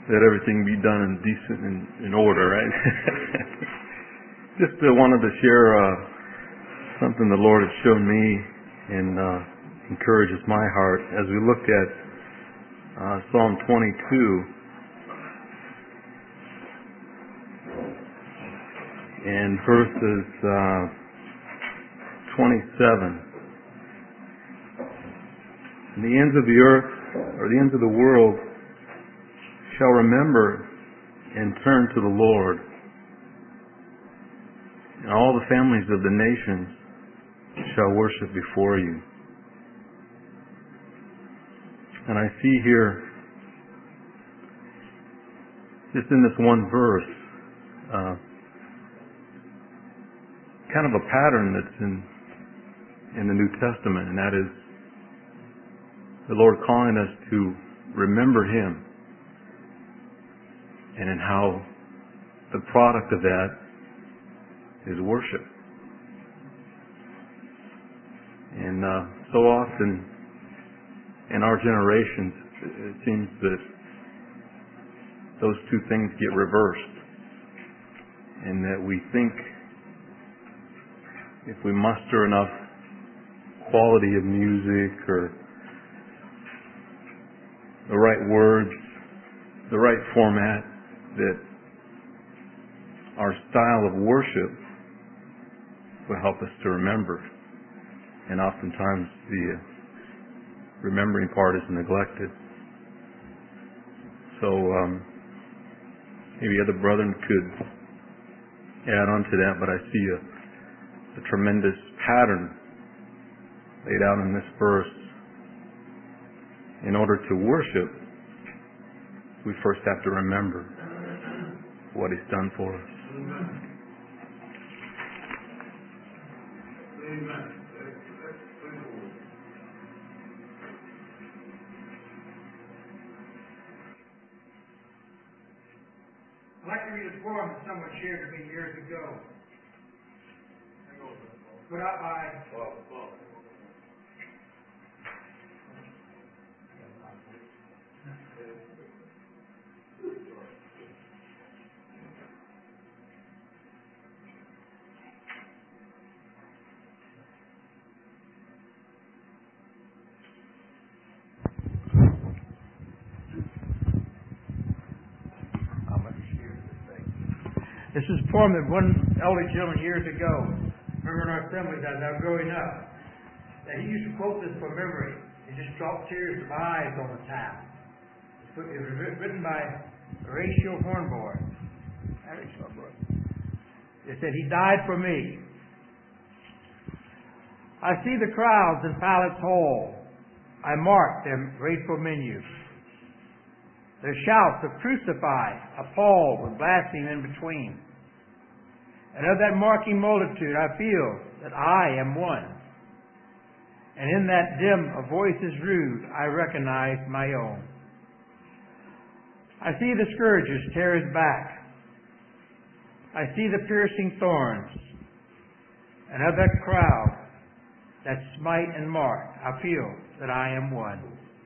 Let everything be done in decent and in order, right? Just wanted to share something the Lord has shown me and encourages my heart as we look at Psalm 22 and verses 27. And the ends of the earth, or the ends of the world, shall remember and turn to the Lord, and all the families of the nations shall worship before you. And I see here, just in this one verse, kind of a pattern that's in the New Testament, and that is the Lord calling us to remember Him, and in how the product of that is worship. And so often in our generations, it seems that those two things get reversed, and that we think if we muster enough quality of music or the right words, the right format, that our style of worship will help us to remember. And oftentimes the remembering part is neglected. So maybe other brethren could add on to that, but I see a tremendous pattern laid out in this verse. In order to worship, we first have to remember what He's done for us. Amen. I'd like to read a poem that someone shared to me years ago. Put out by This is a poem that one elderly gentleman years ago, remember in our assemblies as I was growing up, that he used to quote this from memory. It just dropped tears of eyes on the time. It was written by Horatio Hornboy. It said, "He died for me. I see the crowds in Pilate's hall. I mark their grateful menus. Their shouts of crucify, appalled with blasphemy in between. And of that marking multitude I feel that I am one. And in that dim of voices rude I recognize my own. I see the scourges tear His back. I see the piercing thorns. And of that crowd that smite and mark I feel that I am one.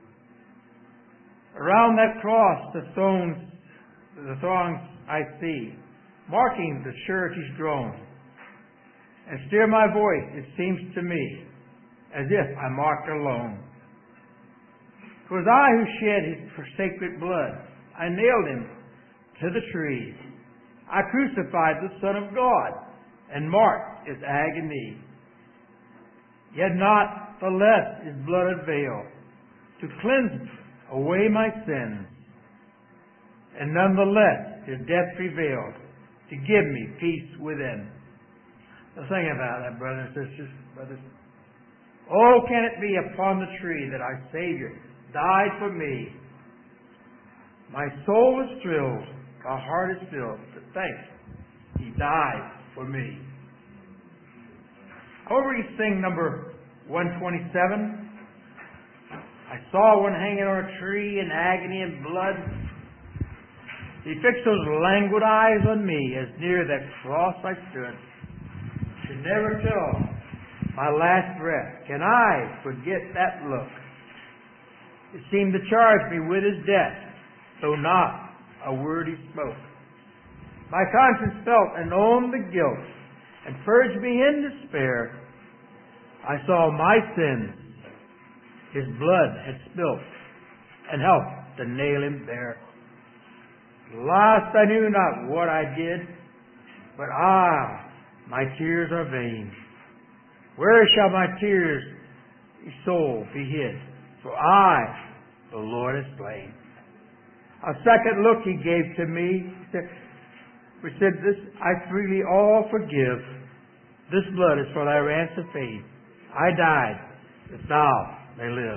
Around that cross the throngs I see, marking the surety's groan. And still my voice, it seems to me, as if I marked alone. 'Twas I who shed His sacred blood. I nailed Him to the tree. I crucified the Son of God and marked His agony. Yet not the less His blood availed to cleanse away my sins, and none the less His death prevailed to give me peace within." Now think about that, brothers and sisters. Oh, can it be upon the tree that our Savior died for me? My soul is thrilled, my heart is filled to think He died for me. However, we sing number 127. I saw one hanging on a tree in agony and blood. He fixed those languid eyes on me as near that cross I stood. Should never till my last breath can I forget that look. It seemed to charge me with His death, though not a word he spoke. My conscience felt and owned the guilt, and purged me in despair. I saw my sins his blood had spilt, and helped to nail him there. Last I knew not what I did, but my tears are vain. Where shall my tears soul be hid? For the Lord is slain. A second look he gave to me, which said, this I freely all forgive. This blood is for thy ransom paid. I died, that thou may live.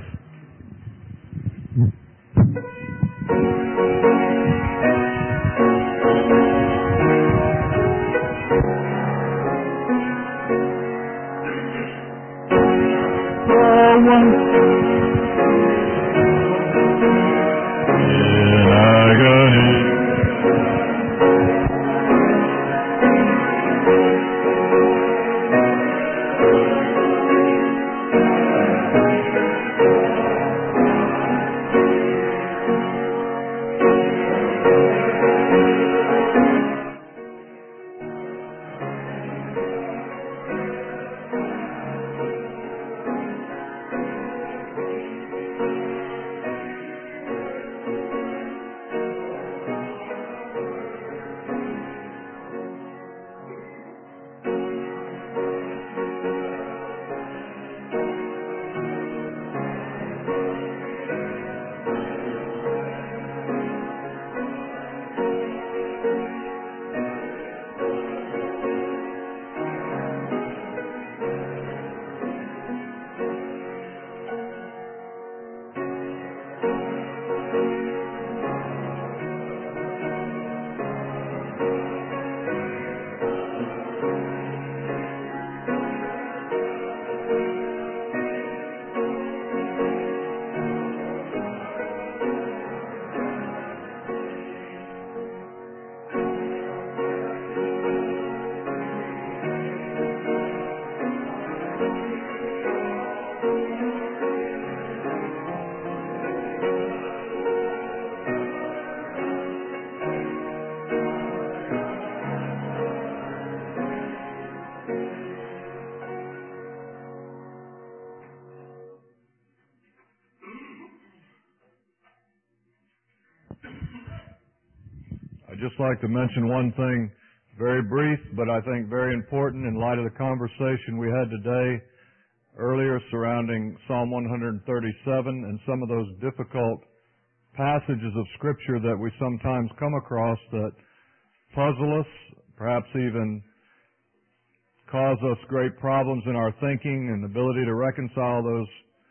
I'd just like to mention one thing, very brief, but I think very important in light of the conversation we had today earlier surrounding Psalm 137 and some of those difficult passages of Scripture that we sometimes come across that puzzle us, perhaps even cause us great problems in our thinking and ability to reconcile those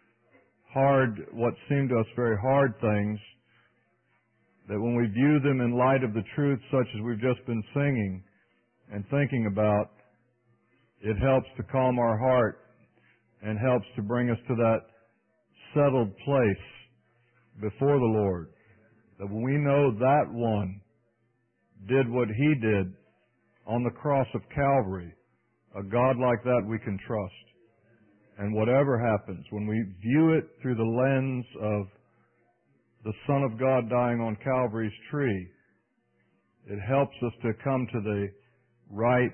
what seem to us very hard things, that when we view them in light of the truth such as we've just been singing and thinking about, it helps to calm our heart and helps to bring us to that settled place before the Lord. That when we know that one did what He did on the cross of Calvary, a God like that we can trust. And whatever happens, when we view it through the lens of the Son of God dying on Calvary's tree, it helps us to come to the right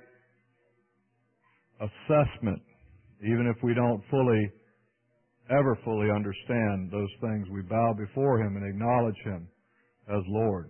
assessment, even if we don't ever fully understand those things. We bow before Him and acknowledge Him as Lord.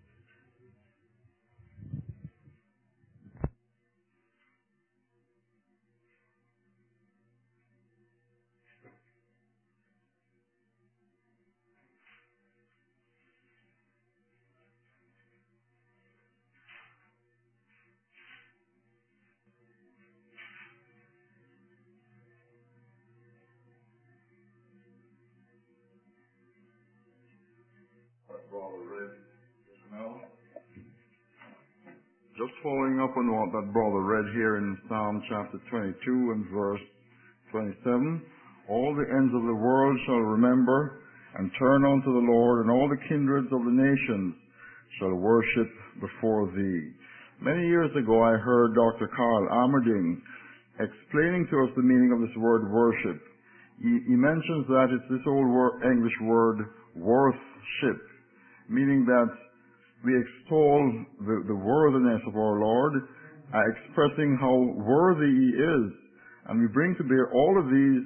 Just following up on what that brother read here in Psalm chapter 22 and verse 27, all the ends of the world shall remember and turn unto the Lord, and all the kindreds of the nations shall worship before Thee. Many years ago I heard Dr. Carl Amerding explaining to us the meaning of this word worship. He mentions that it's this old English word, worthship, meaning that we extol the worthiness of our Lord, expressing how worthy He is. And we bring to bear all of these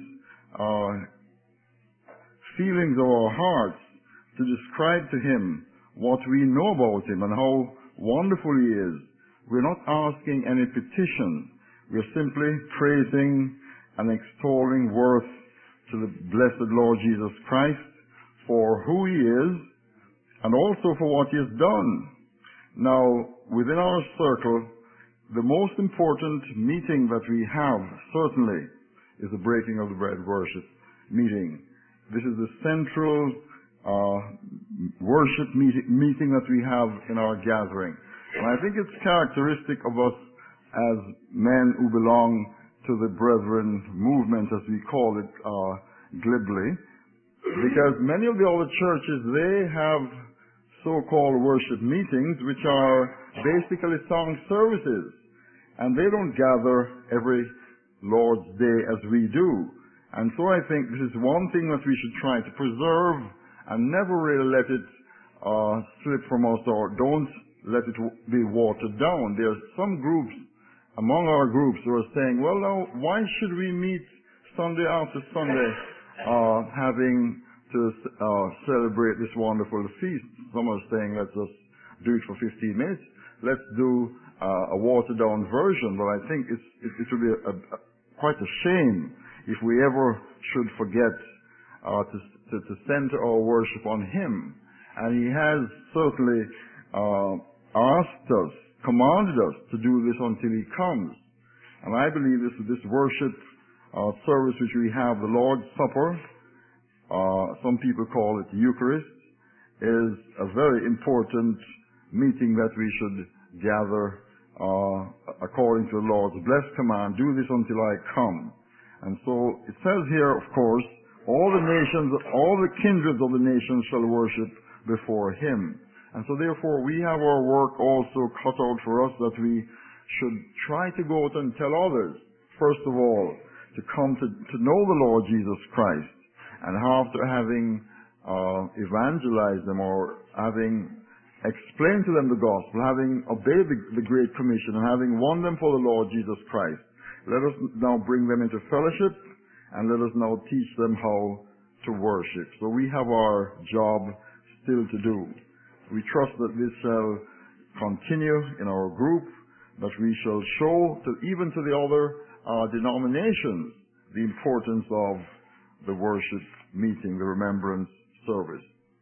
feelings of our hearts to describe to Him what we know about Him and how wonderful He is. We're not asking any petition. We're simply praising and extolling worth to the blessed Lord Jesus Christ for who He is and also for what He has done. Now, within our circle, the most important meeting that we have, certainly, is the breaking of the bread worship meeting. This is the central worship meeting that we have in our gathering. And I think it's characteristic of us as men who belong to the Brethren movement, as we call it glibly, because many of the other churches, they have so-called worship meetings, which are basically song services. And they don't gather every Lord's Day as we do. And so I think this is one thing that we should try to preserve and never really let it slip from us, or don't let it be watered down. There are some groups among our groups who are saying, well, now, why should we meet Sunday after Sunday having to celebrate this wonderful feast? Some are saying, let's just do it for 15 minutes. Let's do a watered-down version. But I think it would be quite a shame if we ever should forget to center our worship on Him. And He has certainly asked us, commanded us to do this until He comes. And I believe this worship service which we have, the Lord's Supper, some people call it the Eucharist, is a very important meeting that we should gather according to the Lord's blessed command, do this until I come. And so it says here, of course, all the nations, all the kindreds of the nations shall worship before Him. And so therefore we have our work also cut out for us, that we should try to go out and tell others, first of all, to come to know the Lord Jesus Christ. And after having evangelized them, or having explained to them the gospel, having obeyed the Great Commission, and having won them for the Lord Jesus Christ, let us now bring them into fellowship, and let us now teach them how to worship. So we have our job still to do. We trust that this shall continue in our group, that we shall show even to the other denominations the importance of the worship meeting, the remembrance service.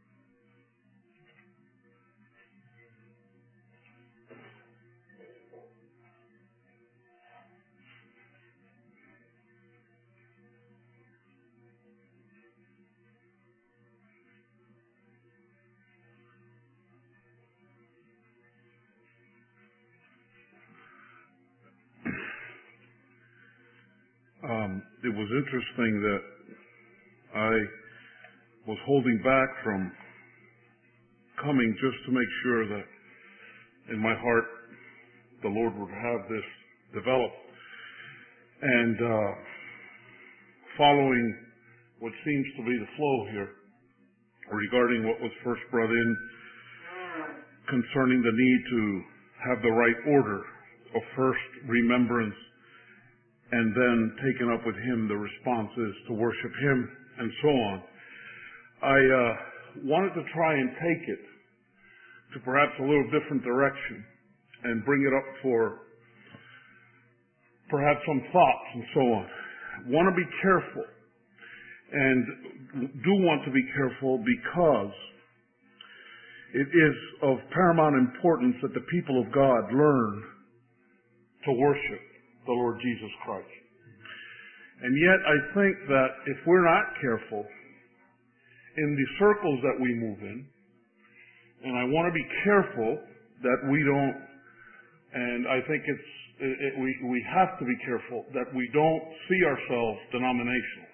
It was interesting that I was holding back from coming just to make sure that in my heart the Lord would have this develop. And following what seems to be the flow here regarding what was first brought in concerning the need to have the right order of first remembrance, and then taken up with Him the responses to worship Him, and so on. I wanted to try and take it to perhaps a little different direction and bring it up for perhaps some thoughts and so on. Want to be careful, and do want to be careful, because it is of paramount importance that the people of God learn to worship the Lord Jesus Christ. And yet I think that if we're not careful in the circles that we move in, and I want to be careful that we don't, and I think we have to be careful that we don't see ourselves denominational.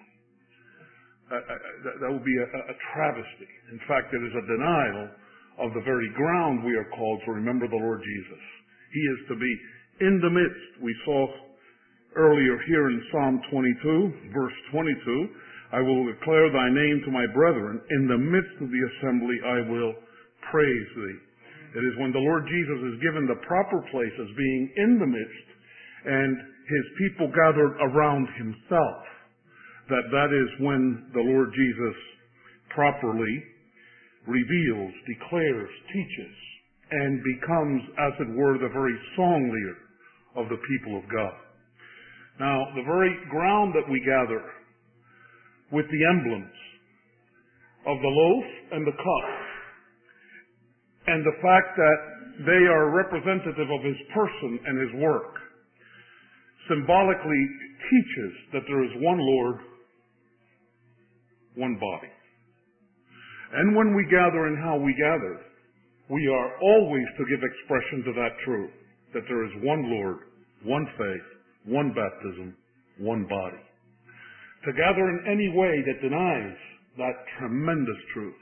That would be a travesty. In fact, it is a denial of the very ground we are called to remember the Lord Jesus. He is to be in the midst. We saw earlier here in Psalm 22, verse 22, I will declare thy name to my brethren. In the midst of the assembly I will praise thee. It is when the Lord Jesus is given the proper place as being in the midst and his people gathered around himself, that is when the Lord Jesus properly reveals, declares, teaches, and becomes, as it were, the very song leader of the people of God. Now, the very ground that we gather with the emblems of the loaf and the cup, and the fact that they are representative of his person and his work, symbolically teaches that there is one Lord, one body. And when we gather and how we gather, we are always to give expression to that truth, that there is one Lord, one faith, one baptism, one body. To gather in any way that denies that tremendous truth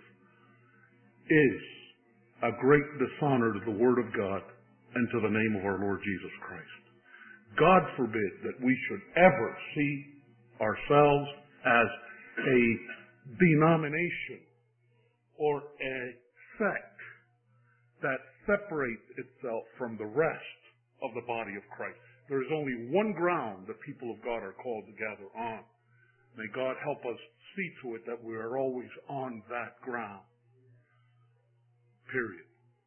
is a great dishonor to the Word of God and to the name of our Lord Jesus Christ. God forbid that we should ever see ourselves as a denomination or a sect that separates itself from the rest of the body of Christ. There is only one ground the people of God are called to gather on. May God help us see to it that we are always on that ground. Period.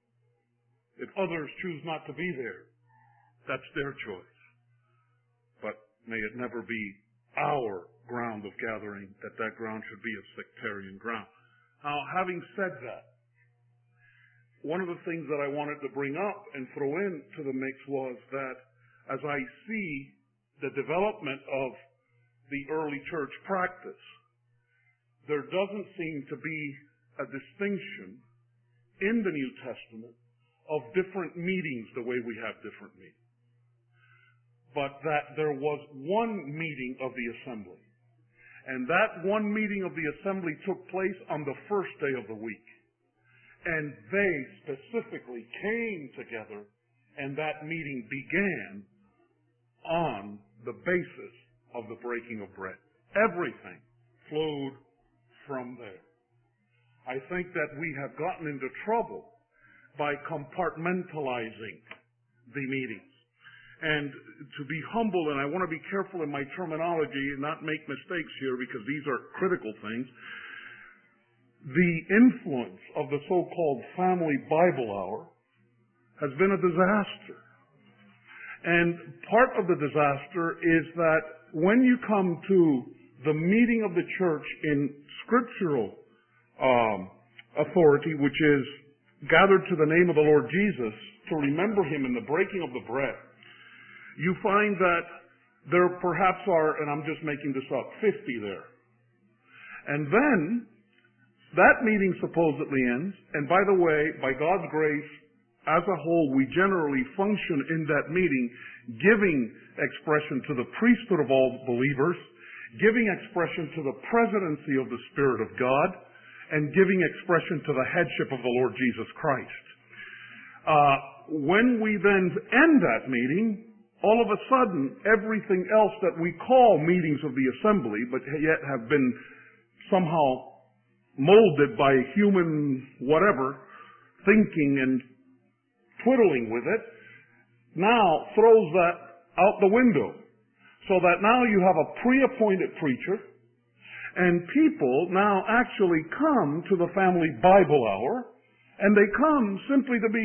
If others choose not to be there, that's their choice. But may it never be our ground of gathering, that ground should be a sectarian ground. Now, having said that, one of the things that I wanted to bring up and throw into the mix was that as I see the development of the early church practice, there doesn't seem to be a distinction in the New Testament of different meetings the way we have different meetings. But that there was one meeting of the assembly. And that one meeting of the assembly took place on the first day of the week. And they specifically came together, and that meeting began on the basis of the breaking of bread. Everything flowed from there. I think that we have gotten into trouble by compartmentalizing the meetings. And to be humble, and I want to be careful in my terminology and not make mistakes here because these are critical things, the influence of the so-called Family Bible Hour has been a disaster. And part of the disaster is that when you come to the meeting of the church in scriptural authority, which is gathered to the name of the Lord Jesus, to remember him in the breaking of the bread, you find that there perhaps are, and I'm just making this up, 50 there. And then that meeting supposedly ends, and by the way, by God's grace, as a whole, we generally function in that meeting giving expression to the priesthood of all believers, giving expression to the presidency of the Spirit of God, and giving expression to the headship of the Lord Jesus Christ. When we then end that meeting, all of a sudden, everything else that we call meetings of the assembly, but yet have been somehow molded by human whatever, thinking and twiddling with it, now throws that out the window. So that now you have a pre-appointed preacher, and people now actually come to the Family Bible Hour, and they come simply to be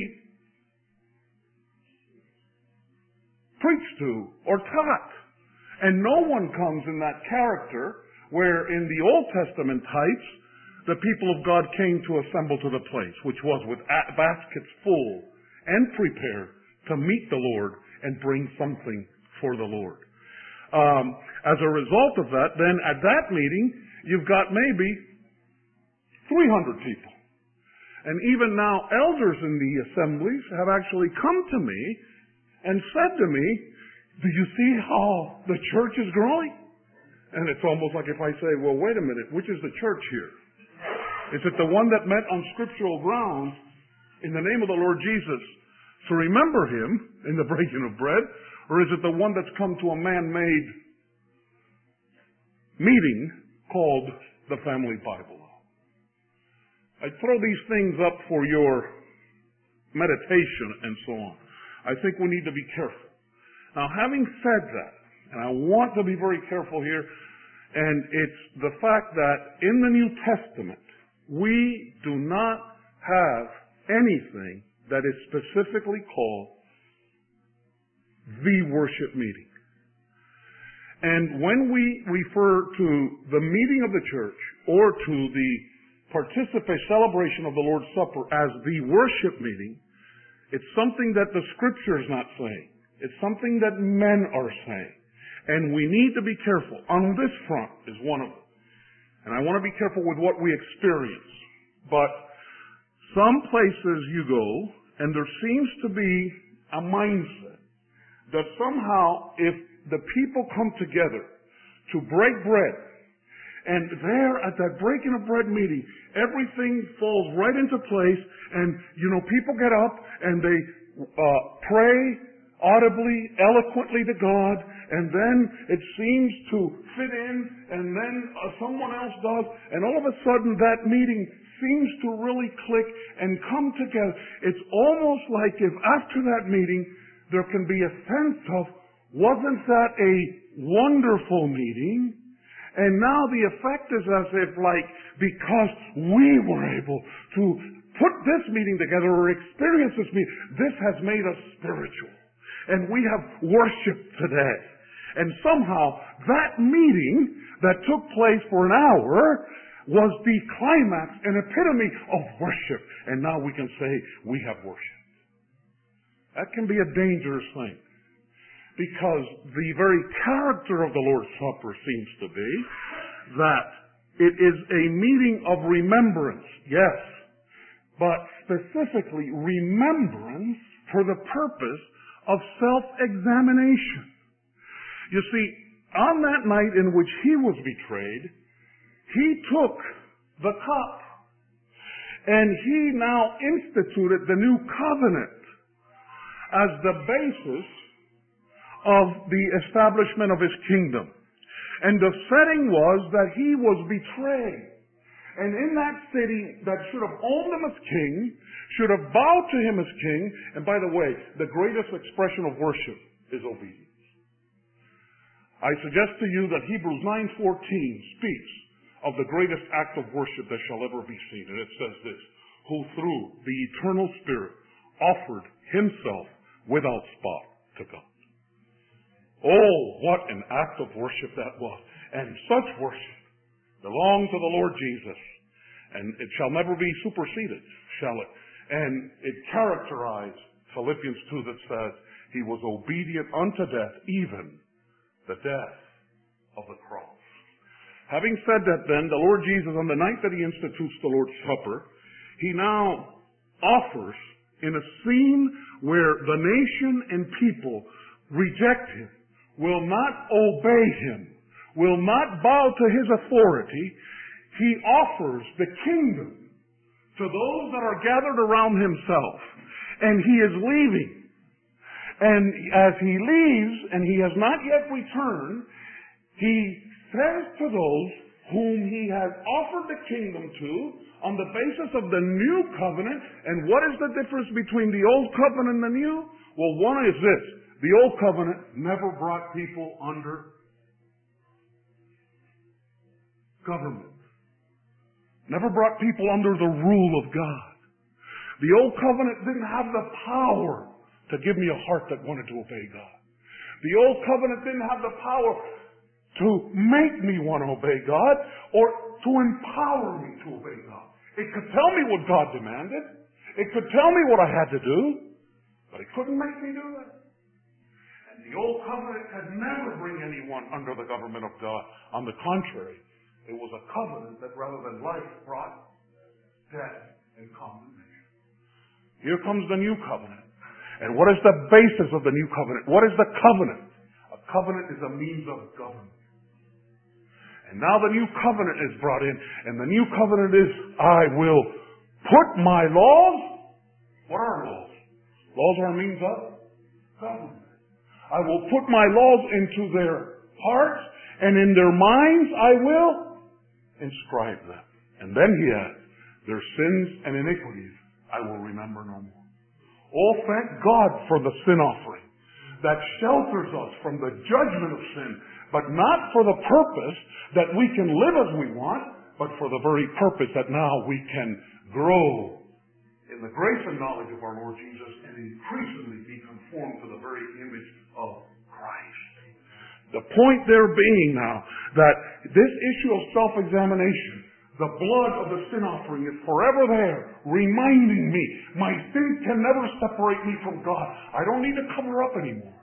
preached to or taught. And no one comes in that character where in the Old Testament types, the people of God came to assemble to the place, which was with baskets full and prepared to meet the Lord and bring something for the Lord. As a result of that, then at that meeting, you've got maybe 300 people. And even now, elders in the assemblies have actually come to me and said to me, do you see how the church is growing? And it's almost like if I say, well, wait a minute, which is the church here? Is it the one that met on scriptural grounds in the name of the Lord Jesus to remember him in the breaking of bread? Or is it the one that's come to a man-made meeting called the Family Bible? I throw these things up for your meditation and so on. I think we need to be careful. Now, having said that, and I want to be very careful here, and it's the fact that in the New Testament, we do not have anything that is specifically called the worship meeting. And when we refer to the meeting of the church or to the celebration of the Lord's Supper as the worship meeting, it's something that the Scripture is not saying. It's something that men are saying. And we need to be careful. On this front is one of them. And I want to be careful with what we experience. But some places you go, and there seems to be a mindset that somehow if the people come together to break bread, and there at that breaking of bread meeting, everything falls right into place, and people get up and they pray audibly, eloquently to God, and then it seems to fit in, and then someone else does, and all of a sudden that meeting seems to really click and come together. It's almost like if after that meeting there can be a sense of, wasn't that a wonderful meeting? And now the effect is as if because we were able to put this meeting together or experience this meeting, this has made us spiritual. And we have worshiped today. And somehow that meeting that took place for an hour was the climax and epitome of worship. And now we can say we have worshiped. That can be a dangerous thing. Because the very character of the Lord's Supper seems to be that it is a meeting of remembrance, yes, but specifically remembrance for the purpose of self-examination. You see, on that night in which he was betrayed, he took the cup and he now instituted the new covenant as the basis of the establishment of his kingdom. And the setting was that he was betrayed. And in that city that should have owned him as king, should have bowed to him as king, and by the way, the greatest expression of worship is obedience. I suggest to you that Hebrews 9:14 speaks of the greatest act of worship that shall ever be seen. And it says this, who through the eternal Spirit offered himself without spot to God. Oh, what an act of worship that was. And such worship belongs to the Lord Jesus. And it shall never be superseded, shall it? And it characterized Philippians 2 that says, he was obedient unto death, even the death of the cross. Having said that then, the Lord Jesus, on the night that he institutes the Lord's Supper, he now offers in a scene where the nation and people reject him, will not obey him, will not bow to his authority, he offers the kingdom to those that are gathered around himself. And he is leaving. And as he leaves, and he has not yet returned, he says to those whom he has offered the kingdom to on the basis of the new covenant. And what is the difference between the old covenant and the new? Well, one is this. The old covenant never brought people under government. Never brought people under the rule of God. The old covenant didn't have the power to give me a heart that wanted to obey God. The old covenant didn't have the power to make me want to obey God or to empower me to obey God. It could tell me what God demanded. It could tell me what I had to do, but it couldn't make me do it. The old covenant could never bring anyone under the government of God. On the contrary, it was a covenant that rather than life brought death and condemnation. Here comes the new covenant. And what is the basis of the new covenant? What is the covenant? A covenant is a means of government. And now the new covenant is brought in. And the new covenant is, I will put my laws. What are laws? Laws are a means of government. I will put my laws into their hearts, and in their minds I will inscribe them. And then he adds, their sins and iniquities I will remember no more. Oh, thank God for the sin offering that shelters us from the judgment of sin, but not for the purpose that we can live as we want, but for the very purpose that now we can grow in the grace and knowledge of our Lord Jesus and increasingly be conformed to the very image of Christ. The point there being now that this issue of self-examination, the blood of the sin offering is forever there, reminding me my sin can never separate me from God. I don't need to cover up anymore.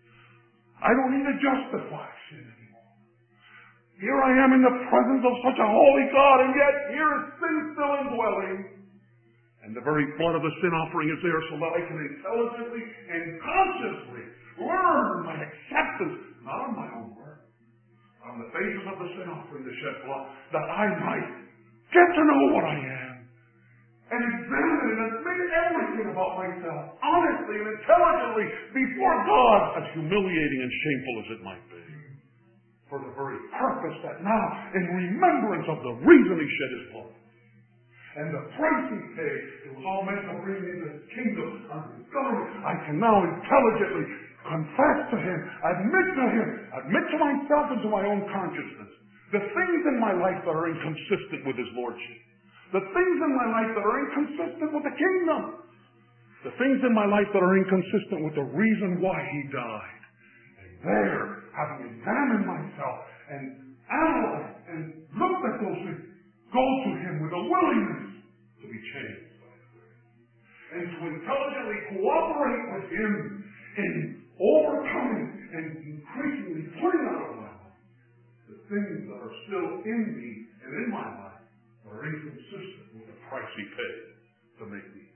I don't need to justify sin anymore. Here I am in the presence of such a holy God, and yet here is sin still indwelling. And the very blood of the sin offering is there so that I can intelligently and consciously learn my acceptance, not on my own word, on the basis of the sin offering, the shed blood, that I might get to know what I am and examine and admit everything about myself honestly and intelligently before God, as humiliating and shameful as it might be, for the very purpose that now, in remembrance of the reason He shed His blood and the price He paid, it was all meant to bring me the kingdom under His government. I can now intelligently confess to Him, admit to myself and to my own consciousness the things in my life that are inconsistent with His Lordship, the things in my life that are inconsistent with the kingdom, the things in my life that are inconsistent with the reason why He died. And there, having examined myself and analyzed and looked at those things, go to Him with a willingness to be changed and to intelligently cooperate with Him in overcoming and increasingly putting out of my life the things that are still in me and in my life that are inconsistent with the price He paid to make me.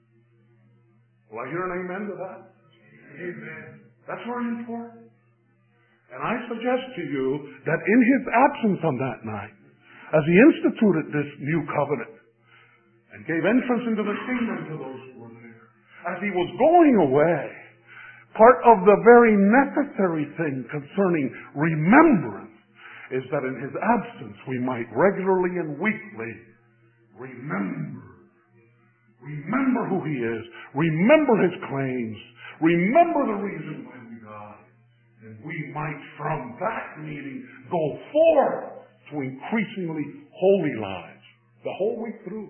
Will I hear an amen to that? Amen. That's very important. And I suggest to you that in His absence on that night, as He instituted this new covenant and gave entrance into the kingdom to those who were there, as He was going away, part of the very necessary thing concerning remembrance is that in His absence we might regularly and weekly remember who He is, remember His claims, remember the reason why we died, and we might from that meeting go forth to increasingly holy lives the whole week through.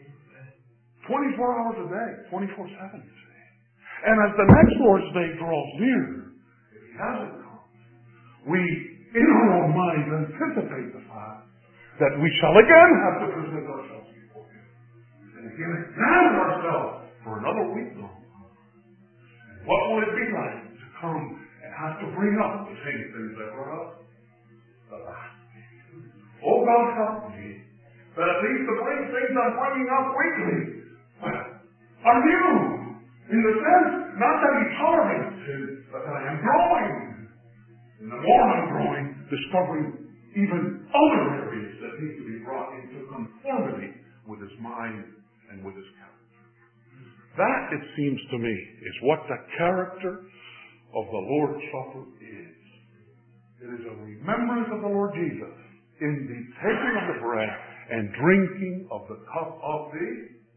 24 hours a day, 24/7. And as the next Lord's Day draws near, if He hasn't come, we, in our own minds, anticipate the fact that we shall again have to present ourselves before Him and again examine ourselves for another week long. And what will it be like to come and have to bring up the same things that brought up the last week? Oh, God, help me that at least the very things I'm bringing up weekly are new. In the sense, not that He tolerates sin, but that I am growing. And the more I'm growing, discovering even other areas that need to be brought into conformity with His mind and with His character. That, it seems to me, is what the character of the Lord's Supper is. It is a remembrance of the Lord Jesus in the taking of the bread and drinking of the cup of the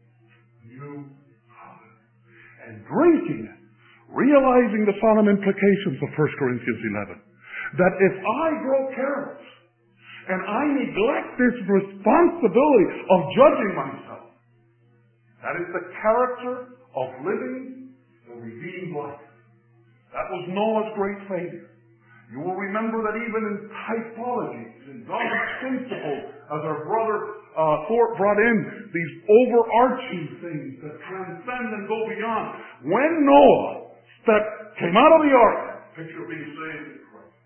new covenant. And drinking it, realizing the solemn implications of 1 Corinthians 11. That if I grow careless and I neglect this responsibility of judging myself, that is the character of living the redeemed life. That was Noah's great failure. You will remember that even in typologies, in God's principles, as our brother Thorpe brought in these overarching things that transcend and go beyond. When Noah came out of the ark, picture of being saved in Christ,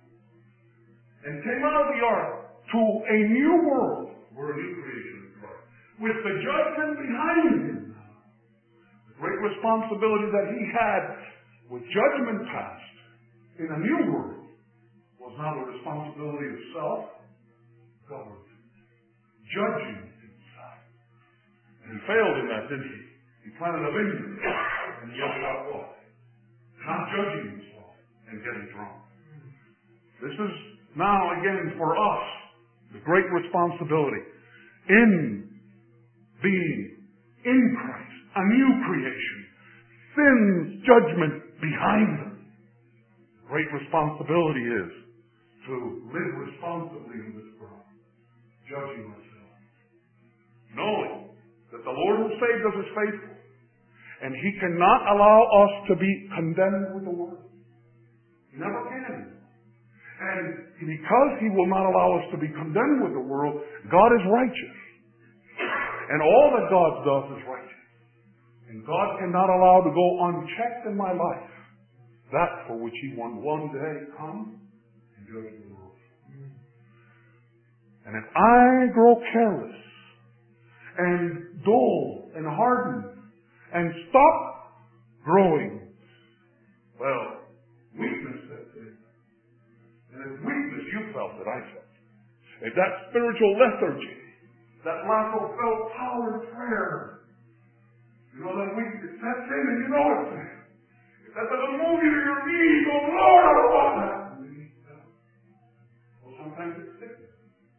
and came out of the ark to a new world, we're a new creation in Christ, with the judgment behind Him. The great responsibility that he had with judgment passed in a new world was now the responsibility of self-government, judging himself. And he failed in that, didn't he? He planted a vineyard, and he ended up what? Not judging himself and getting drunk. This is now, again, for us, the great responsibility in being in Christ, a new creation, sin's judgment behind us. Great responsibility is to live responsibly in this world, judging ourselves, knowing that the Lord who saved us is faithful, and He cannot allow us to be condemned with the world. He never can. And because He will not allow us to be condemned with the world, God is righteous. And all that God does is righteous. And God cannot allow to go unchecked in my life that for which He will one day come and judge the world. And if I grow careless and dull and hardened and stop growing, well, weakness sets in. And if weakness, you felt it, I felt it. If that spiritual lethargy, that lack of felt power in prayer, you know that weakness sets in and you know it's there. That doesn't move you to your knees. Oh Lord, I don't want that. Well, sometimes it's sickness.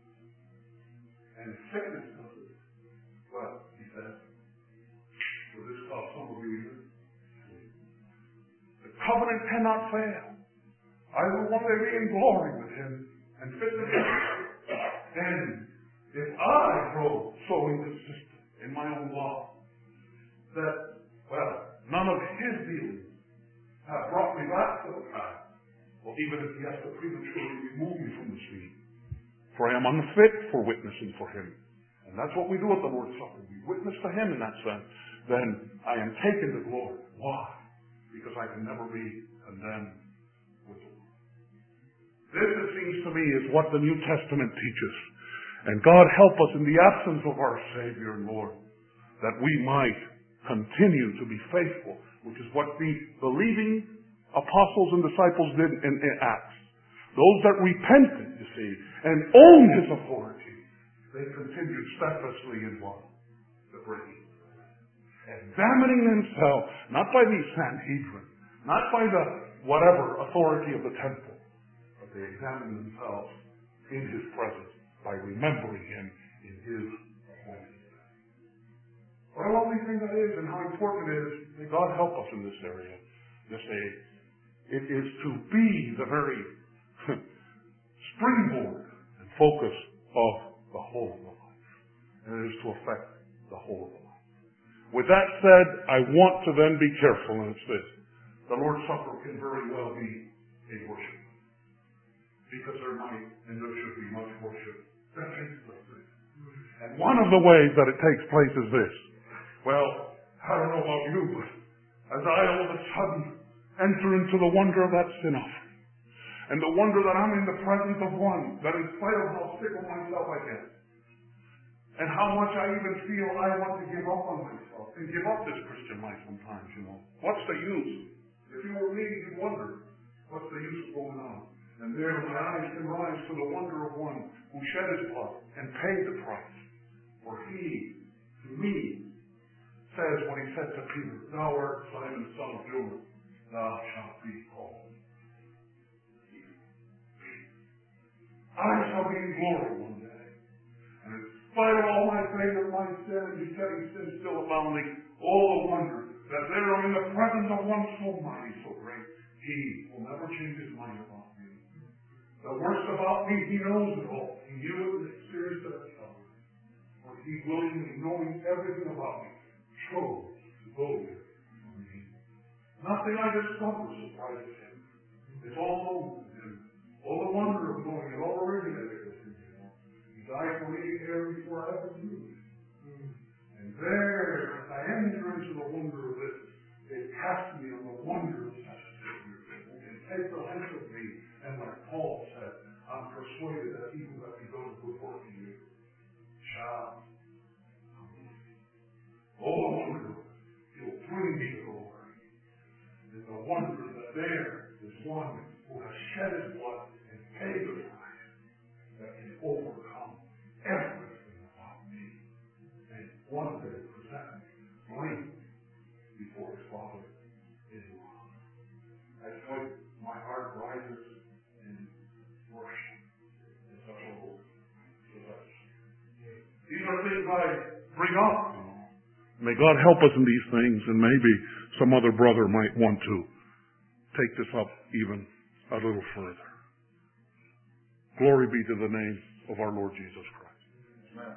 And sickness does it. Well, He says, for this cause some of you even sleep. The covenant cannot fail. I will one day be in glory with Him and fit the Him. And if I grow so inconsistent in my own law that, well, none of His dealings have brought me back to the path, well, even if He has to prematurely remove me from the scene, for I am unfit for witnessing for Him. And that's what we do at the Lord's Supper. We witness to Him in that sense. Then I am taken to glory. Why? Because I can never be condemned with the world. This, it seems to me, is what the New Testament teaches. And God help us in the absence of our Savior and Lord, that we might continue to be faithful, which is what the believing apostles and disciples did in Acts. Those that repented, you see, and owned His authority, they continued steadfastly in what? The breaking. Examining themselves, not by the Sanhedrin, not by the whatever authority of the temple, but they examined themselves in His presence by remembering Him in His appointed. What a lovely thing that is, and how important it is. May God help us in this area, this age. It is to be the very springboard and focus of the whole of the life. And it is to affect the whole of the life. With that said, I want to then be careful, and it's this. The Lord's Supper can very well be a worship. Because there might and there should be much worship that takes place. And one of the ways that it takes place is this. Well, I don't know about you, but as I all of a sudden enter into the wonder of that sin offering, and the wonder that I'm in the presence of one that in spite of how sick of myself I get, and how much I even feel I want to give up on myself, and give up this Christian life sometimes, you know. What's the use? If you were me, you'd wonder, what's the use of going on? And there my eyes can rise to the wonder of one who shed His blood and paid the price. For He, to me, says when He said to Peter, Thou art Simon, son of Jonah, thou shalt be called Peter. I shall be in glory one day. And in spite of all my faith and my sin and besetting sin still abounding, all the wonder that there I'm in the presence of one so mighty, so great, He will never change His mind about me. The worst about me, He knows it all. He knew it and experienced it at Calvary. For He willingly, knowing everything about me, chose to go there for me. Nothing I discover surprises Him. It's all known to Him. All the wonder of knowing it all originated with Him. He died for me here before I ever knew it. And there, as I enter into the wonder of this, it casts me on the wonder of such a Savior who can take the length of me. And like Paul said, I'm persuaded that He who has begun a good work in you shall complete it. Oh, the wonder He'll bring me to glory. It's a wonder that there is one who has shed His blood and paid the price that can overcome everything about me. And one day present me blameless before His Father in love. That's why my heart rises in worship in such a hope. These are things I bring up, you know. May God help us in these things, and maybe some other brother might want to take this up even a little further. Glory be to the name of our Lord Jesus Christ. Amen.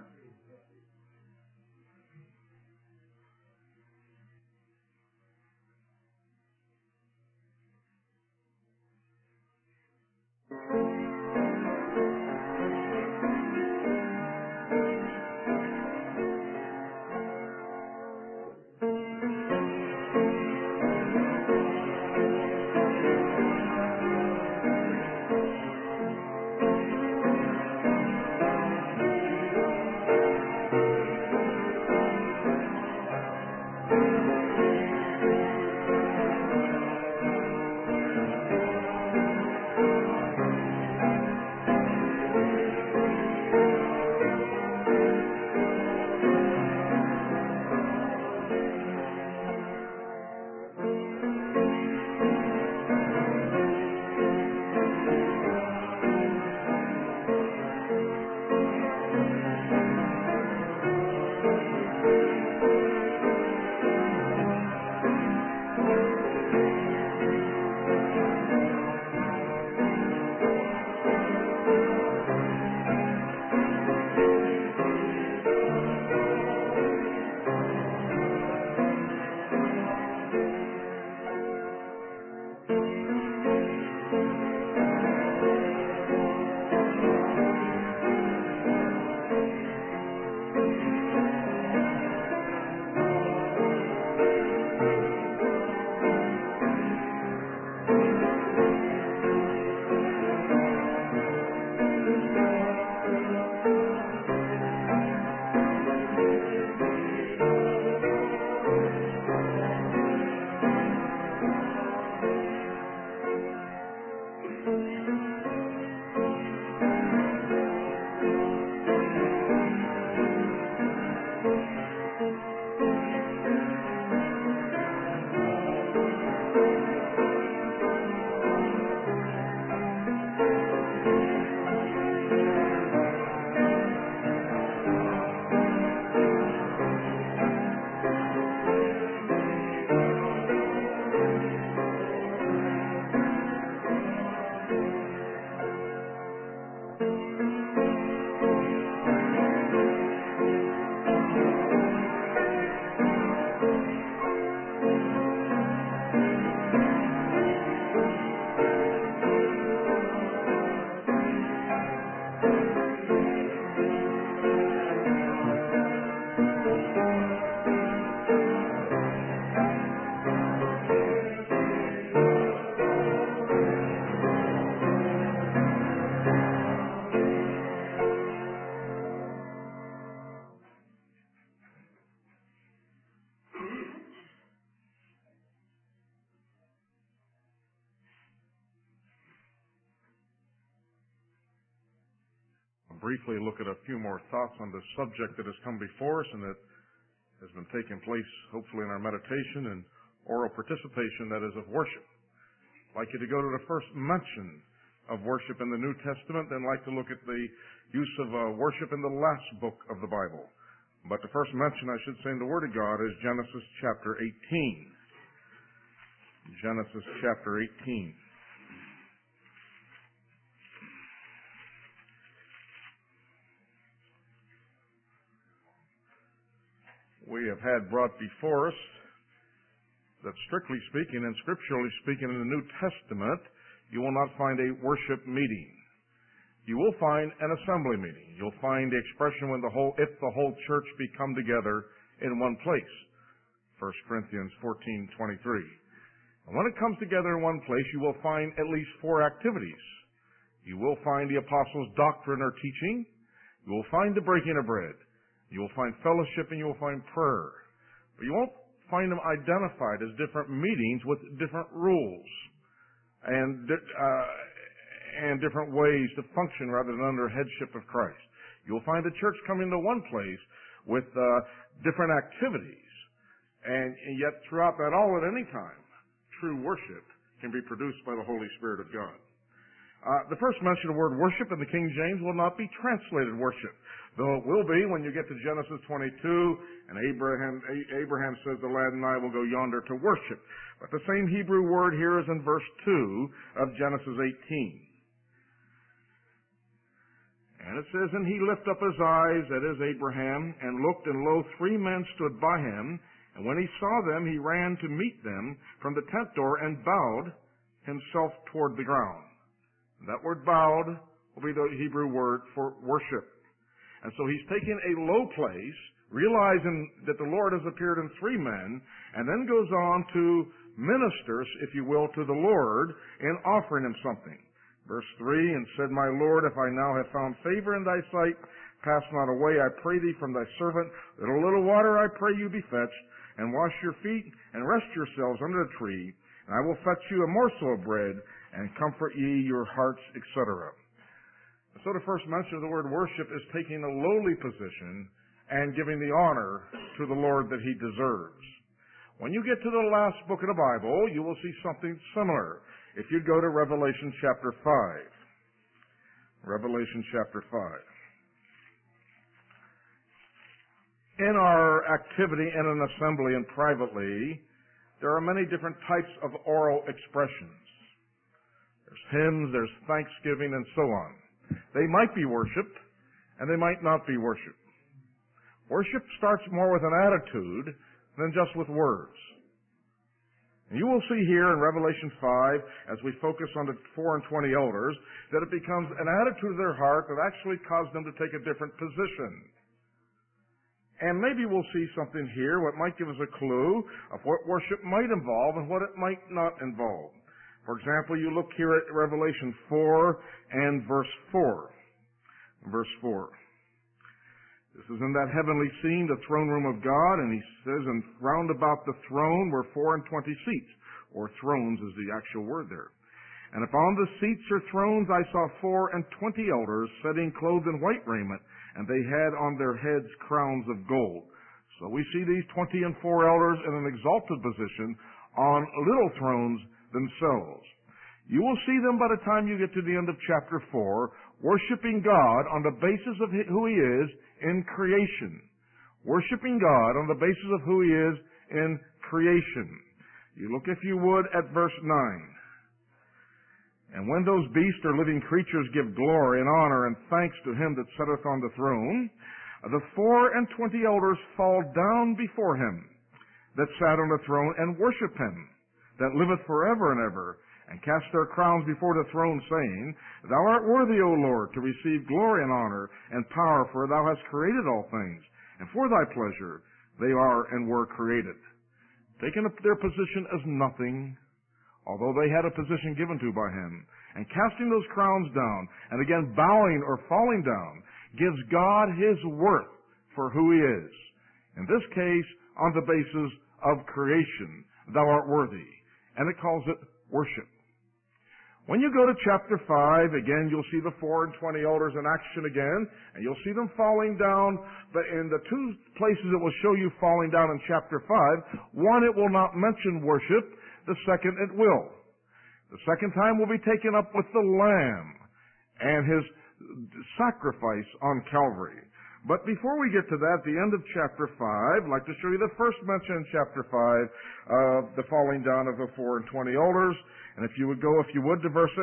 Briefly look at a few more thoughts on the subject that has come before us and that has been taking place, hopefully, in our meditation and oral participation, that is, of worship. I'd like you to go to the first mention of worship in the New Testament, then like to look at the use of worship in the last book of the Bible. But the first mention, I should say, in the Word of God is Genesis chapter 18. Genesis chapter 18. We have had brought before us that, strictly speaking and scripturally speaking, in the New Testament, you will not find a worship meeting. You will find an assembly meeting. You'll find the expression if the whole church be come together in one place. 1 Corinthians 14:23. And when it comes together in one place, you will find at least four activities. You will find the apostles' doctrine or teaching. You will find the breaking of bread. You will find fellowship, and you will find prayer. But you won't find them identified as different meetings with different rules and different ways to function rather than under headship of Christ. You'll find the church coming to one place with different activities. And yet throughout that all at any time, true worship can be produced by the Holy Spirit of God. The first mention of the word worship in the King James will not be translated worship. Though it will be when you get to Genesis 22 and Abraham says, the lad and I will go yonder to worship. But the same Hebrew word here is in verse 2 of Genesis 18. And it says, and he lifted up his eyes, that is Abraham, and looked, and lo, 3 men stood by him. And when he saw them, he ran to meet them from the tent door and bowed himself toward the ground. And that word bowed will be the Hebrew word for worship. And so he's taken a low place, realizing that the Lord has appeared in 3 men, and then goes on to minister, if you will, to the Lord in offering him something. Verse 3, and said, my Lord, if I now have found favor in thy sight, pass not away, I pray thee, from thy servant, that a little water, I pray you, be fetched, and wash your feet, and rest yourselves under the tree, and I will fetch you a morsel of bread, and comfort ye your hearts, etc. So the first mention of the word worship is taking a lowly position and giving the honor to the Lord that he deserves. When you get to the last book of the Bible, you will see something similar. If you go to Revelation chapter 5. Revelation chapter 5. In our activity in an assembly and privately, there are many different types of oral expressions. There's hymns, there's thanksgiving, and so on. They might be worship, and they might not be worship. Worship starts more with an attitude than just with words. And you will see here in Revelation 5, as we focus on the 4 and 20 elders, that it becomes an attitude of their heart that actually caused them to take a different position. And maybe we'll see something here what might give us a clue of what worship might involve and what it might not involve. For example, you look here at Revelation 4 and verse 4. Verse 4. This is in that heavenly scene, the throne room of God, and he says, and round about the throne were 24 seats, or thrones is the actual word there. And upon the seats or thrones I saw 24 elders sitting clothed in white raiment, and they had on their heads crowns of gold. So we see these 24 elders in an exalted position on little thrones themselves. You will see them by the time you get to the end of chapter 4, worshiping God on the basis of who he is in creation. Worshiping God on the basis of who he is in creation. You look, if you would, at verse 9. And when those beasts or living creatures give glory and honor and thanks to him that sitteth on the throne, the 24 elders fall down before him that sat on the throne and worship him that liveth forever and ever, and cast their crowns before the throne, saying, Thou art worthy, O Lord, to receive glory and honor and power, for thou hast created all things, and for thy pleasure they are and were created. Taking up their position as nothing, although they had a position given to by him, and casting those crowns down, and again bowing or falling down, gives God his worth for who he is. In this case, on the basis of creation, thou art worthy. And it calls it worship. When you go to chapter 5, again, you'll see the 24 elders in action again, and you'll see them falling down, but in the 2 places it will show you falling down in chapter 5, one, it will not mention worship, the second, it will. The second time will be taken up with the Lamb and his sacrifice on Calvary. But before we get to that, the end of chapter 5, I'd like to show you the first mention in chapter 5 of the falling down of the 24 elders. And if you would go, if you would, to verse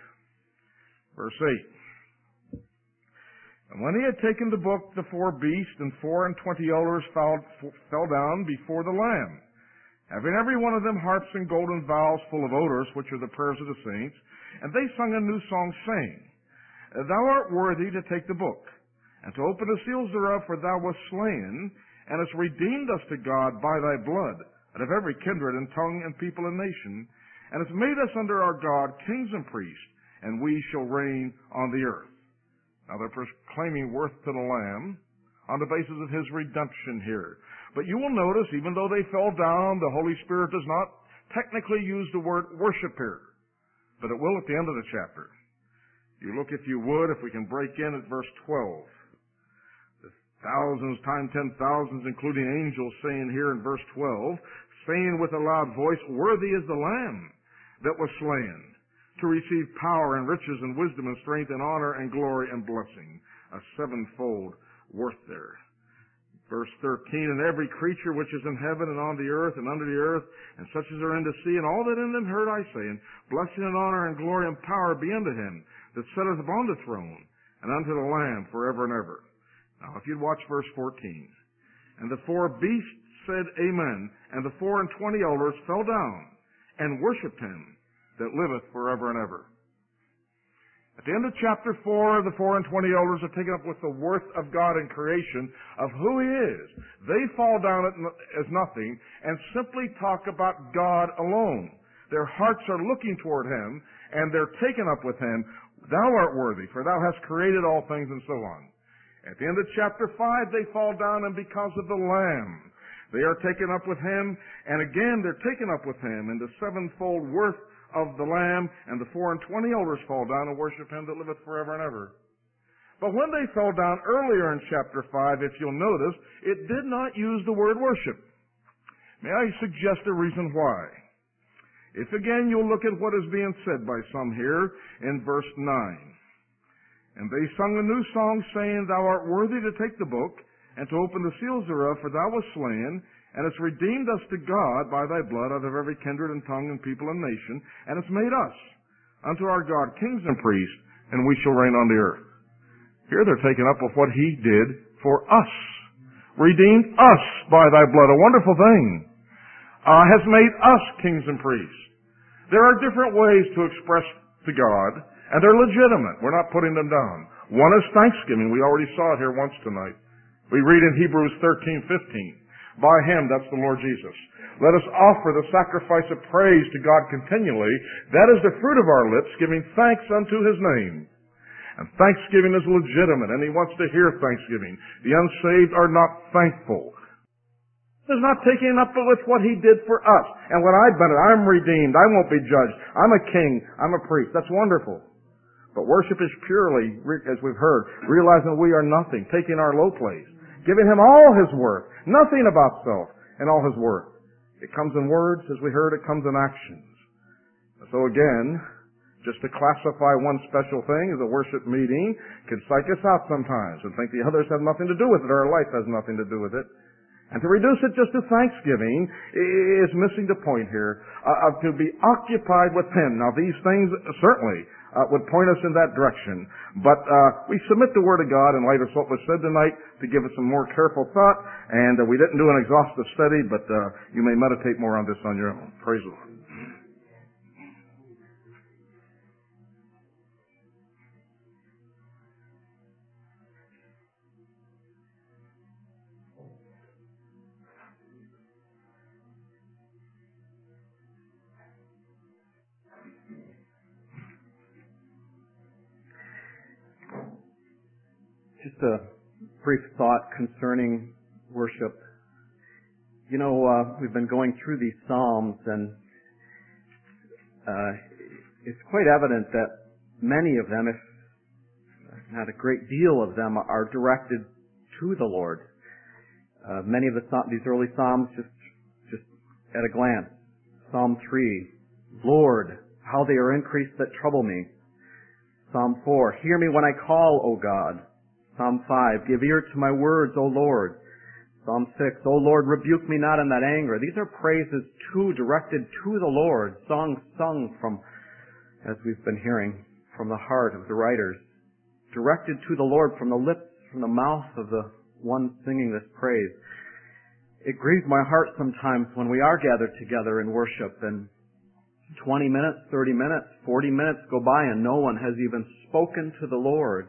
8. Verse 8. And when he had taken the book, the 4 beasts and 24 elders fell down before the Lamb, having every one of them harps and golden vials full of odors, which are the prayers of the saints. And they sung a new song, saying, Thou art worthy to take the book, and to open the seals thereof, for thou wast slain, and hast redeemed us to God by thy blood, out of every kindred and tongue and people and nation, and hast made us under our God kings and priests, and we shall reign on the earth. Now they're proclaiming worth to the Lamb on the basis of his redemption here. But you will notice, even though they fell down, the Holy Spirit does not technically use the word worship here, but it will at the end of the chapter. You look, if you would, if we can break in at verse 12. Thousands times 10,000, including angels, saying here in verse 12, saying with a loud voice, Worthy is the Lamb that was slain, to receive power and riches and wisdom and strength and honor and glory and blessing. A 7-fold worth there. Verse 13, and every creature which is in heaven and on the earth and under the earth, and such as are in the sea, and all that in them heard I saying, blessing and honor and glory and power be unto him that sitteth upon the throne, and unto the Lamb forever and ever. Now, if you'd watch verse 14. And the four beasts said, Amen, and the 24 elders fell down and worshipped him that liveth forever and ever. At the end of chapter 4, the 24 elders are taken up with the worth of God in creation, of who He is. They fall down as nothing and simply talk about God alone. Their hearts are looking toward Him, and they're taken up with Him. Thou art worthy, for Thou hast created all things, and so on. At the end of chapter 5, they fall down, and because of the Lamb, they are taken up with Him, and again they're taken up with Him in the sevenfold worth of the Lamb, and the 24 elders fall down and worship Him that liveth forever and ever. But when they fell down earlier in chapter 5, if you'll notice, it did not use the word worship. May I suggest a reason why? If again you'll look at what is being said by some here in verse 9. And they sung a new song, saying, Thou art worthy to take the book, and to open the seals thereof, for Thou wast slain, and hast redeemed us to God by Thy blood out of every kindred and tongue and people and nation, and hast made us unto our God kings and priests, and we shall reign on the earth. Here they're taken up with what He did for us. Redeemed us by Thy blood. A wonderful thing. Has made us kings and priests. There are different ways to express to God, and they're legitimate. We're not putting them down. One is thanksgiving. We already saw it here once tonight. We read in Hebrews 13:15. By Him, that's the Lord Jesus. Let us offer the sacrifice of praise to God continually. That is the fruit of our lips, giving thanks unto His name. And thanksgiving is legitimate, and He wants to hear thanksgiving. The unsaved are not thankful. It's not taking up with what He did for us. And when I've done it, I'm redeemed. I won't be judged. I'm a king. I'm a priest. That's wonderful. But worship is purely, as we've heard, realizing we are nothing, taking our low place, giving Him all His worth, nothing about self, and all His worth. It comes in words, as we heard, it comes in actions. So again, just to classify one special thing as a worship meeting can psych us out sometimes and think the others have nothing to do with it, or our life has nothing to do with it. And to reduce it just to thanksgiving is missing the point here, of to be occupied with Him. Now these things certainly would point us in that direction. But we submit the Word of God in light of what was said tonight to give it some more careful thought. And we didn't do an exhaustive study, but you may meditate more on this on your own. Praise the Lord. Just a brief thought concerning worship. You know, we've been going through these Psalms, and it's quite evident that many of them, if not a great deal of them, are directed to the Lord. Many of these early Psalms, just at a glance. Psalm 3, Lord, how they are increased that trouble me. Psalm 4, hear me when I call, O God. Psalm 5, give ear to my words, O Lord. Psalm 6, O Lord, rebuke me not in that anger. These are praises directed to the Lord, songs sung from, as we've been hearing, from the heart of the writers, directed to the Lord from the lips, from the mouth of the one singing this praise. It grieves my heart sometimes when we are gathered together in worship, and 20 minutes, 30 minutes, 40 minutes go by and no one has even spoken to the Lord.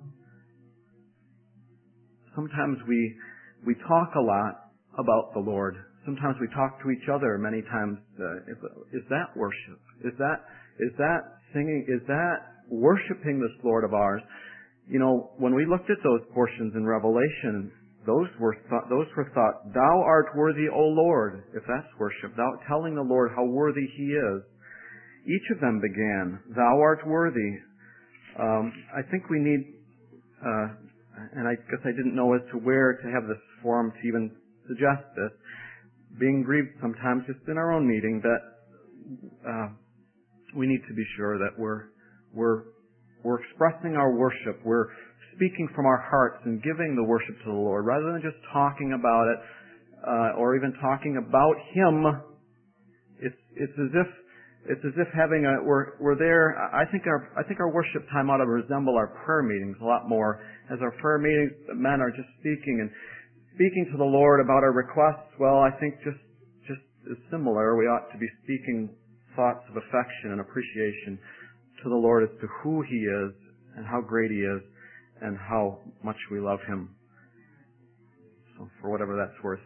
Sometimes we talk a lot about the Lord. Sometimes we talk to each other. Many times, is that worship? Is that singing? Is that worshiping this Lord of ours? You know, when we looked at those portions in Revelation, those were thought, Thou art worthy, O Lord. If that's worship, Thou telling the Lord how worthy He is. Each of them began, Thou art worthy. I think we need. And I guess I didn't know as to where to have this forum to even suggest this. Being grieved sometimes just in our own meeting that we need to be sure that we're expressing our worship. We're speaking from our hearts and giving the worship to the Lord, rather than just talking about it, or even talking about Him. It's as if having we're there. I think our worship time ought to resemble our prayer meetings a lot more. As our prayer meetings, the men are just speaking to the Lord about our requests. Well, I think just as similar, we ought to be speaking thoughts of affection and appreciation to the Lord as to who He is and how great He is and how much we love Him. So, for whatever that's worth.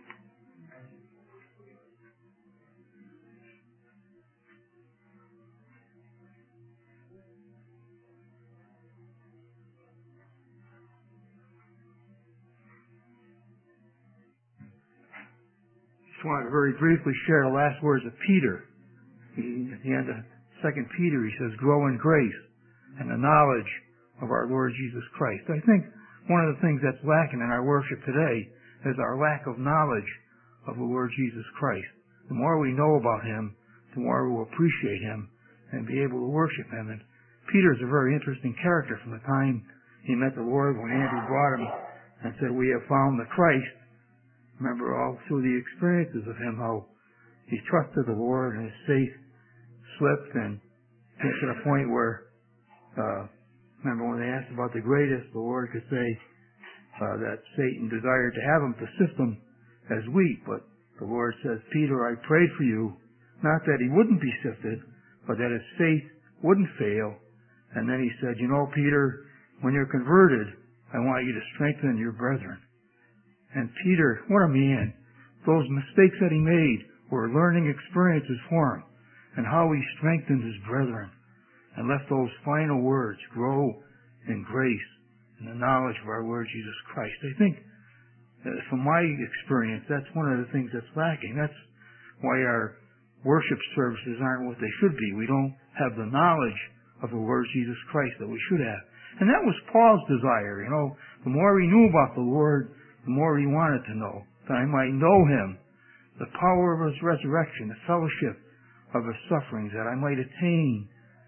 Just want to very briefly share the last words of Peter. At the end of 2 Peter, he says, grow in grace and the knowledge of our Lord Jesus Christ. I think one of the things that's lacking in our worship today is our lack of knowledge of the Lord Jesus Christ. The more we know about Him, the more we will appreciate Him and be able to worship Him. And Peter's a very interesting character from the time he met the Lord when Andrew brought him and said, we have found the Christ. Remember all through the experiences of him, how he trusted the Lord and his faith slipped and came to the point where, remember when they asked about the greatest, the Lord could say that Satan desired to have him to sift him as wheat. But the Lord says, Peter, I prayed for you, not that he wouldn't be sifted, but that his faith wouldn't fail. And then he said, you know, Peter, when you're converted, I want you to strengthen your brethren. And Peter, what a man. Those mistakes that he made were learning experiences for him, and how he strengthened his brethren and left those final words, grow in grace and the knowledge of our Lord Jesus Christ. I think, from my experience, that's one of the things that's lacking. That's why our worship services aren't what they should be. We don't have the knowledge of the Lord Jesus Christ that we should have. And that was Paul's desire, you know. The more he knew about the Lord, the more he wanted to know, that I might know Him, the power of His resurrection, the fellowship of His sufferings, that I might attain.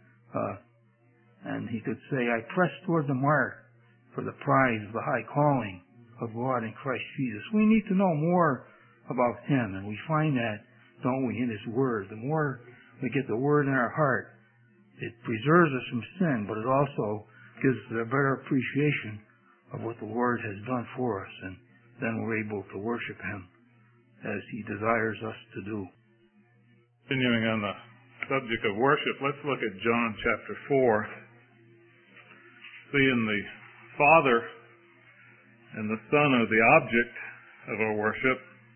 And he could say, I press toward the mark for the prize of the high calling of God in Christ Jesus. We need to know more about Him, and we find that, don't we, in His Word. The more we get the Word in our heart, it preserves us from sin, but it also gives us a better appreciation of what the Lord has done for us, and then we're able to worship Him as He desires us to do. Continuing on the subject of worship, let's look at John chapter 4. Seeing the Father and the Son are the object of our worship,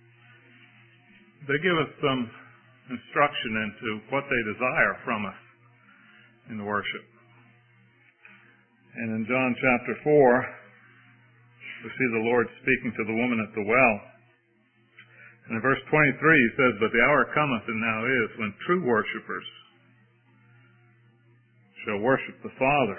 they give us some instruction into what they desire from us in the worship. And in John chapter 4, we see the Lord speaking to the woman at the well. And in verse 23 he says, but the hour cometh, and now is, when true worshipers shall worship the Father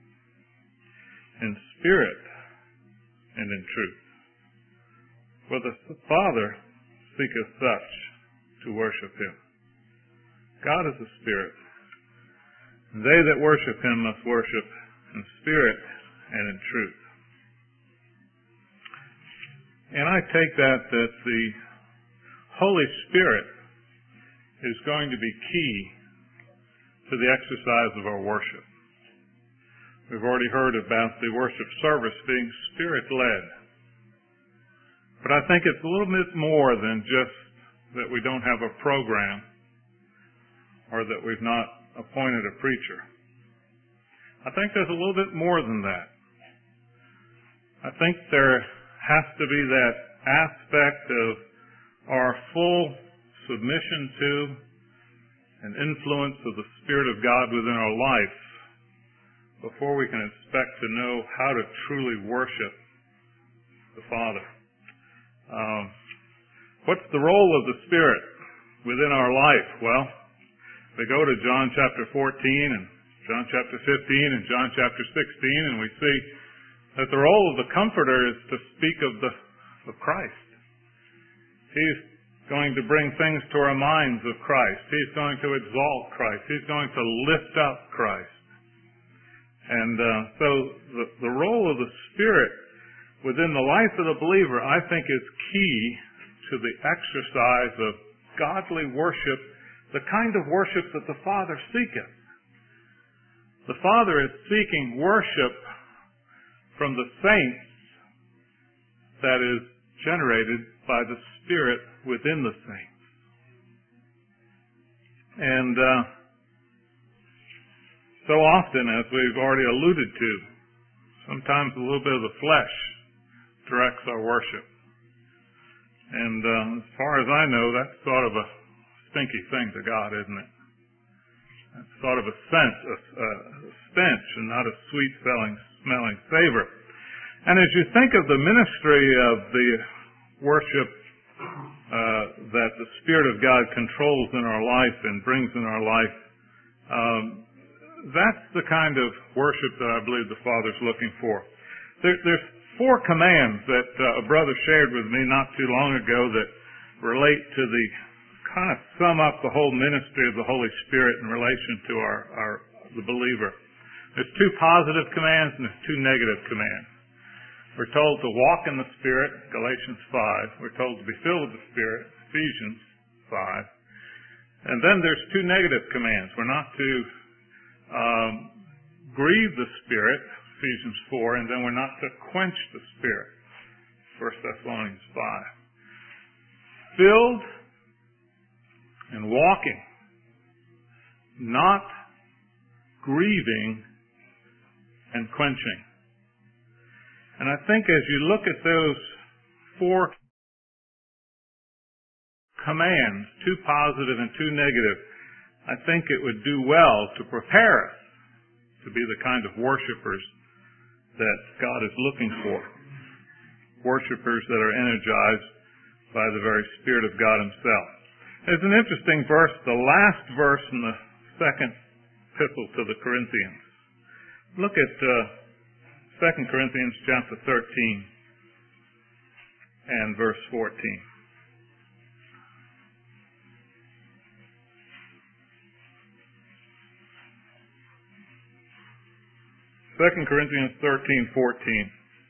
in spirit and in truth. For the Father seeketh such to worship Him. God is a spirit, and they that worship Him must worship in spirit and in truth. And I take that the Holy Spirit is going to be key to the exercise of our worship. We've already heard about the worship service being Spirit-led. But I think it's a little bit more than just that we don't have a program or that we've not appointed a preacher. I think there's a little bit more than that. I think there has to be that aspect of our full submission to and influence of the Spirit of God within our life before we can expect to know how to truly worship the Father. What's the role of the Spirit within our life? Well, we go to John chapter 14 and John chapter 15 and John chapter 16, and we see that the role of the Comforter is to speak of Christ. He's going to bring things to our minds of Christ. He's going to exalt Christ. He's going to lift up Christ. And so the role of the Spirit within the life of the believer, I think, is key to the exercise of godly worship, the kind of worship that the Father seeketh. The Father is seeking worship from the saints that is generated by the Spirit within the saints. And so often, as we've already alluded to, sometimes a little bit of the flesh directs our worship. And as far as I know, that's sort of a stinky thing to God, isn't it? It's sort of a stench and not a sweet-smelling savor. And as you think of the ministry of the worship that the Spirit of God controls in our life and brings in our life, that's the kind of worship that I believe the Father's looking for. There's 4 commands that a brother shared with me not too long ago that relate to the kind of sum up the whole ministry of the Holy Spirit in relation to the believer. There's 2 positive commands and there's 2 negative commands. We're told to walk in the Spirit, Galatians 5. We're told to be filled with the Spirit, Ephesians 5. And then there's 2 negative commands. We're not to grieve the Spirit, Ephesians 4, and then we're not to quench the Spirit, 1 Thessalonians 5. Filled and walking, not grieving and quenching. And I think as you look at those 4 commands, 2 positive and 2 negative, I think it would do well to prepare us to be the kind of worshipers that God is looking for. Worshipers that are energized by the very Spirit of God Himself. There's an interesting verse, the last verse in the 2nd epistle to the Corinthians. Look at 2 Corinthians chapter 13 and verse 14. 2 Corinthians 13:14.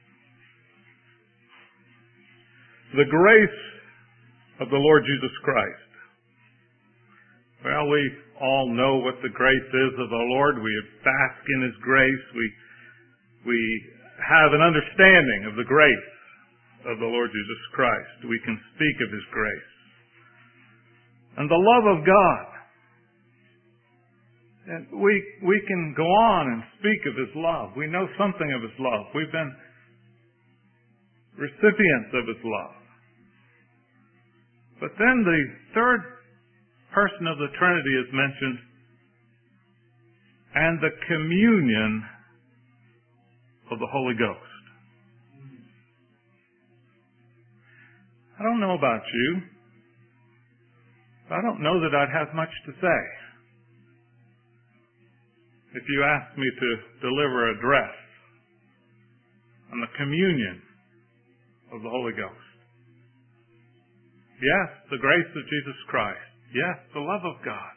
The grace of the Lord Jesus Christ. Well, we all know what the grace is of the Lord. We bask in His grace. We have an understanding of the grace of the Lord Jesus Christ. We can speak of His grace. And the love of God. And we can go on and speak of His love. We know something of His love. We've been recipients of His love. But then the third person of the Trinity is mentioned, and the communion of the Holy Ghost. I don't know about you. I don't know that I'd have much to say if you asked me to deliver an address on the communion of the Holy Ghost. Yes, the grace of Jesus Christ. Yes, the love of God.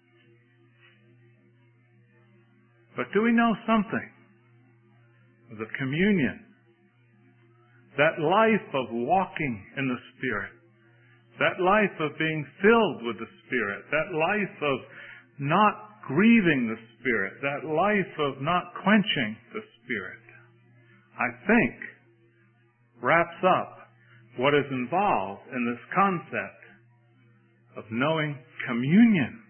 But do we know something of the communion? That life of walking in the Spirit. That life of being filled with the Spirit. That life of not grieving the Spirit. That life of not quenching the Spirit. I think wraps up what is involved in this concept of knowing communion